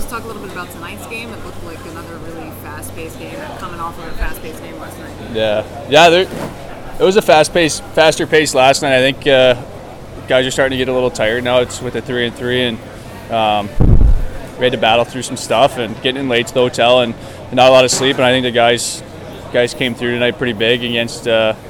talk a little bit about tonight's game. It looked like another really fast-paced game, coming off of a fast-paced game last night. It was a faster pace last night. I think guys are starting to get a little tired now. It's with the 3-3, and we had to battle through some stuff and getting in late to the hotel and not a lot of sleep. And I think the guys came through tonight pretty big against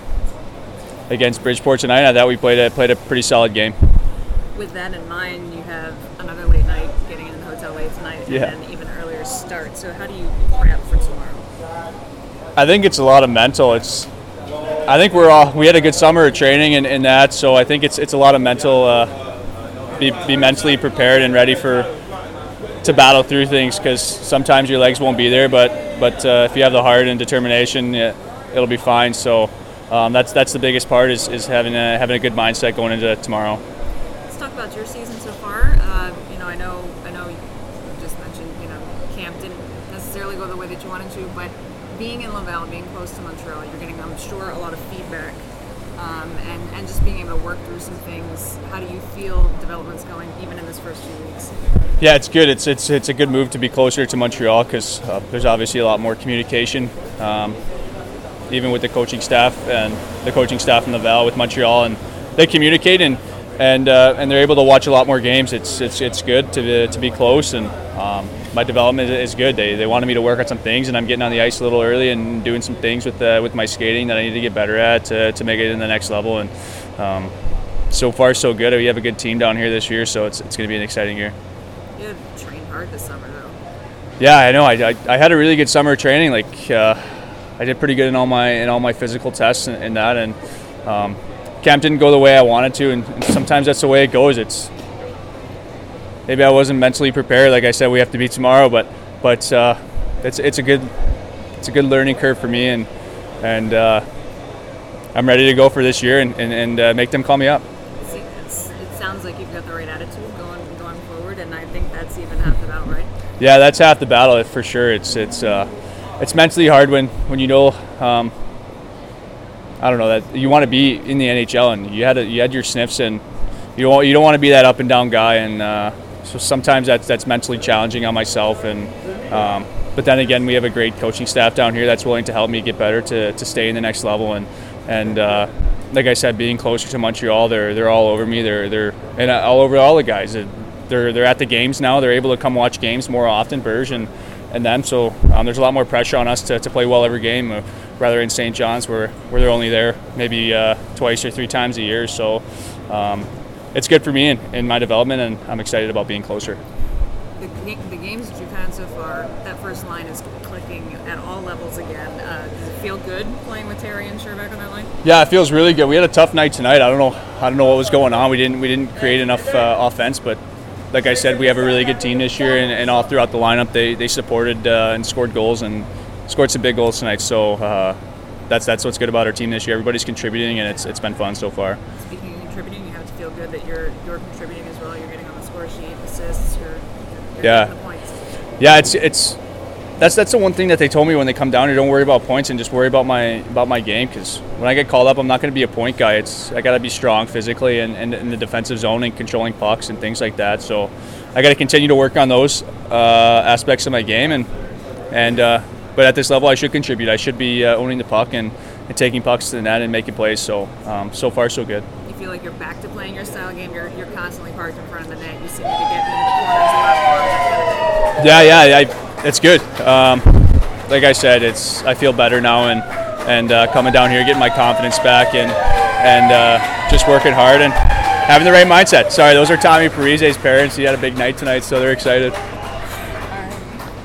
Bridgeport tonight. I thought we played a pretty solid game. With that in mind, you have another late night, getting in the hotel late tonight, and then even earlier start. So how do you prep for tomorrow? I think it's a lot of mental. I think we had a good summer of training and that, so I think it's a lot of mental. Be mentally prepared and ready to battle through things, because sometimes your legs won't be there, but if you have the heart and determination, it'll be fine. So that's the biggest part is having a good mindset going into tomorrow. Let's talk about your season so far. I know you just mentioned camp didn't necessarily go the way that you wanted to, but being in Laval, being close to Montreal, you're getting, I'm sure, a lot of feedback, and just being able to work through some things. How do you feel development's going, even in this first few weeks? Yeah, it's good. It's a good move to be closer to Montreal, because there's obviously a lot more communication, even with the coaching staff and the coaching staff in Laval with Montreal, and they communicate and they're able to watch a lot more games. It's good to be close, and my development is good. They wanted me to work on some things, and I'm getting on the ice a little early and doing some things with my skating that I need to get better at to make it in the next level. And so far so good. We have a good team down here this year, so it's going to be an exciting year. You had trained hard this summer, though. Yeah, I know. I had a really good summer of training. I did pretty good in all my physical tests and that, and camp didn't go the way I wanted to, and sometimes that's the way it goes. Maybe I wasn't mentally prepared. Like I said, we have to beat tomorrow, but it's a good learning curve for me, and I'm ready to go for this year and make them call me up. It sounds like you've got the right attitude going forward, and I think that's even half the battle, right? Yeah, that's half the battle for sure. It's mentally hard when you know. I don't know, that you want to be in the NHL, and you had your sniffs, and you don't want to be that up and down guy, and so sometimes that's mentally challenging on myself, and but then again, we have a great coaching staff down here that's willing to help me get better to stay in the next level, and like I said, being closer to Montreal, they're all over me. They're and all over all the guys. They're at the games now. They're able to come watch games more often, Berge and them. So there's a lot more pressure on us to play well every game. Rather in St. John's, where they're only there maybe twice or three times a year. So it's good for me in my development, and I'm excited about being closer. The games that you've had so far, that first line is clicking at all levels again. Does it feel good playing with Terry and Sherbeck on that line? Yeah, it feels really good. We had a tough night tonight. I don't know what was going on. We didn't create enough offense, but like I said, we have a really good team this year, and all throughout the lineup, they supported and scored goals and scored some big goals tonight. So that's what's good about our team this year. Everybody's contributing, and it's been fun so far. Speaking of contributing, you have to feel good that you're contributing as well. You're getting on the score sheet, assists, you're getting the points. Yeah, that's the one thing that they told me when they come down here. Don't worry about points, and just worry about my game, because when I get called up, I'm not going to be a point guy. I got to be strong physically and in the defensive zone and controlling pucks and things like that. So I got to continue to work on those aspects of my game, but at this level, I should contribute. I should be owning the puck and taking pucks to the net and making plays. So far, so good. You feel like you're back to playing your style game. You're constantly parked in front of the net. You seem to be getting into the corners a lot more. Yeah, it's good. Like I said, I feel better now, and coming down here, getting my confidence back, and just working hard and having the right mindset. Sorry, those are Tommy Parise's parents. He had a big night tonight, so they're excited.